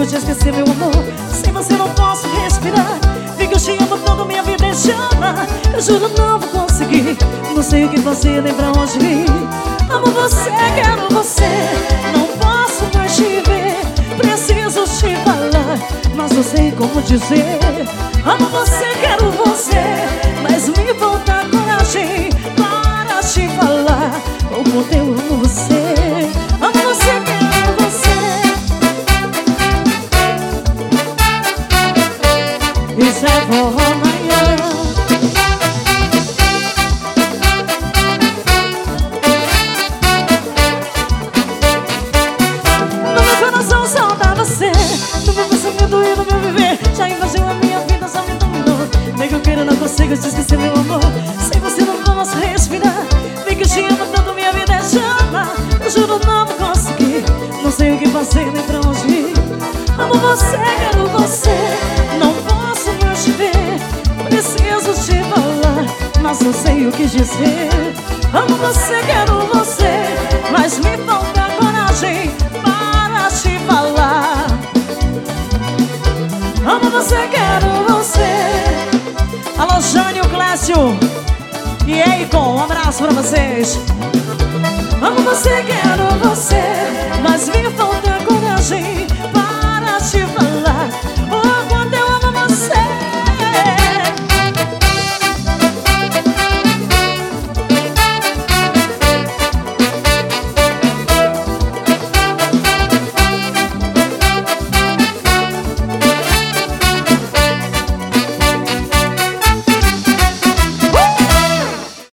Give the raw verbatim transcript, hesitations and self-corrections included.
consigo te esquecer, meu amor. Sem você não posso respirar. Vi que eu te amo tanto, minha vida é chama. Eu juro não vou conseguir. Não sei o que fazer, nem pra onde ir. Amo você, quero você. Não posso mais te ver. Preciso te falar, mas não sei como dizer. Amo você, quero você, mas me falta coragem para te falar o quanto eu amo você. Amo você, quero você. Isso é forró amanhã. No meu coração só dá você. No meu pensamento e no meu viver. Já invadiu a minha vida, só me dominou. Nem que eu queira, não consigo te esquecer, meu amor. Sem você não posso respirar. Vem que eu te amo tanto, minha vida é chama. Eu juro não vou conseguir. Não sei o que fazer, nem pra onde ir. Amo você, quero você. Não posso mais te ver. Preciso te falar, mas não sei o que dizer. Amo você, quero você, mas me falta coragem para te falar. Amo você, quero você. Alô, Jânio, Clécio e Eikon, um abraço pra vocês. Amo você, quero você, mas me falta